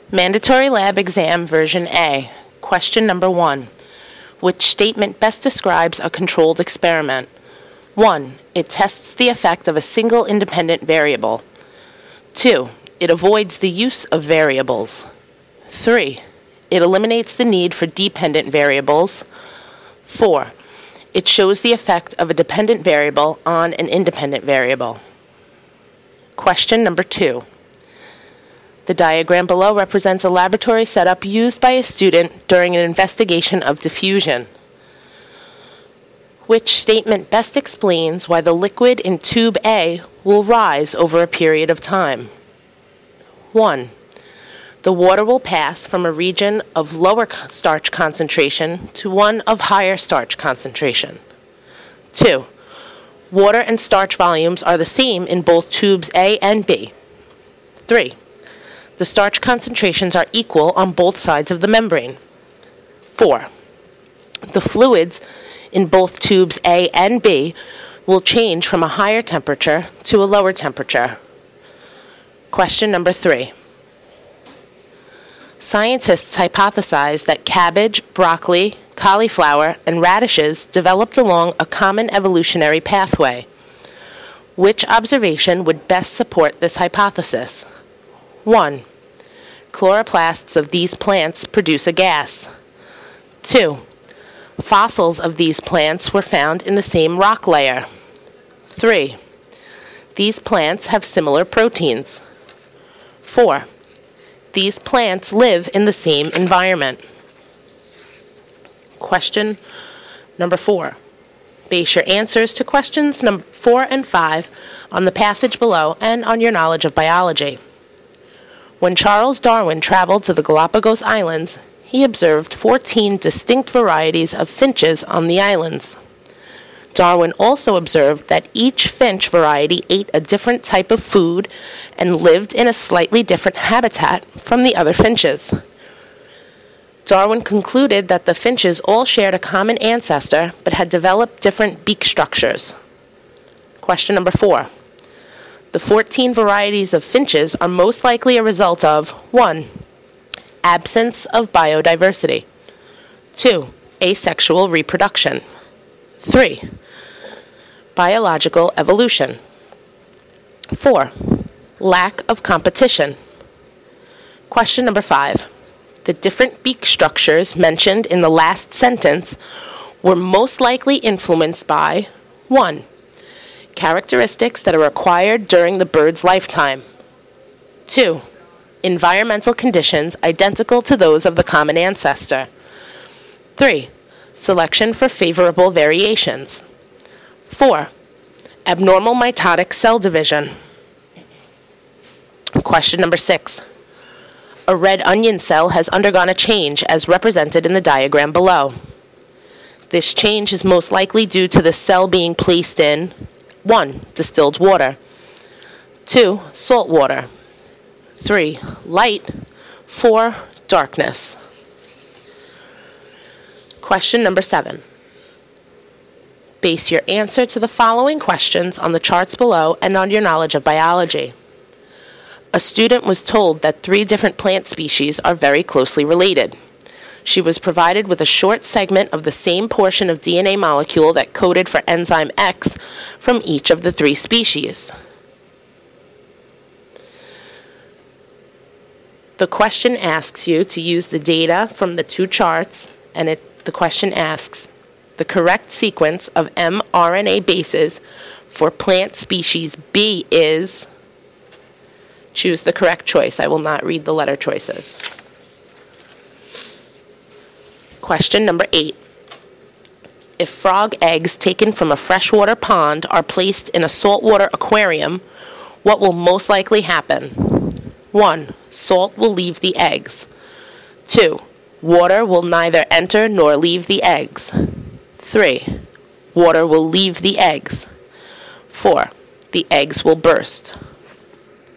Mandatory Lab Exam Version A. Question number 1. Which statement best describes a controlled experiment? 1. It tests the effect of a single independent variable. 2. It avoids the use of variables. 3. It eliminates the need for dependent variables. 4. It shows the effect of a dependent variable on an independent variable. Question number 2. The diagram below represents a laboratory setup used by a student during an investigation of diffusion. Which statement best explains why the liquid in tube A will rise over a period of time? 1. The water will pass from a region of lower starch concentration to one of higher starch concentration. 2. Water and starch volumes are the same in both tubes A and B. 3. The starch concentrations are equal on both sides of the membrane. 4. The fluids in both tubes A and B will change from a higher temperature to a lower temperature. Question number 3. Scientists hypothesize that cabbage, broccoli, cauliflower, and radishes developed along a common evolutionary pathway. Which observation would best support this hypothesis? 1. Chloroplasts of these plants produce a gas. 2. Fossils of these plants were found in the same rock layer. 3. These plants have similar proteins. 4. These plants live in the same environment. Question number 4. Base your answers to questions number 4 and 5 on the passage below and on your knowledge of biology. When Charles Darwin traveled to the Galapagos Islands, he observed 14 distinct varieties of finches on the islands. Darwin also observed that each finch variety ate a different type of food and lived in a slightly different habitat from the other finches. Darwin concluded that the finches all shared a common ancestor but had developed different beak structures. Question number 4. The 14 varieties of finches are most likely a result of 1. Absence of biodiversity. 2. Asexual reproduction. 3. Biological evolution. 4. Lack of competition. Question number 5. The different beak structures mentioned in the last sentence were most likely influenced by 1. Characteristics that are acquired during the bird's lifetime. 2. Environmental conditions identical to those of the common ancestor. 3. Selection for favorable variations. 4. Abnormal mitotic cell division. Question number 6. A red onion cell has undergone a change as represented in the diagram below. This change is most likely due to the cell being placed in 1. Distilled water. 2. Salt water. 3. Light. 4. Darkness. Question number 7. Base your answer to the following questions on the charts below and on your knowledge of biology. A student was told that 3 different plant species are very closely related. She was provided with a short segment of the same portion of DNA molecule that coded for enzyme X from each of the 3 species. The question asks you to use the data from the 2 charts, and the question asks, the correct sequence of mRNA bases for plant species B is... Choose the correct choice. I will not read the letter choices. Question number 8. If frog eggs taken from a freshwater pond are placed in a saltwater aquarium, what will most likely happen? 1. Salt will leave the eggs. 2. Water will neither enter nor leave the eggs. 3. Water will leave the eggs. 4. The eggs will burst.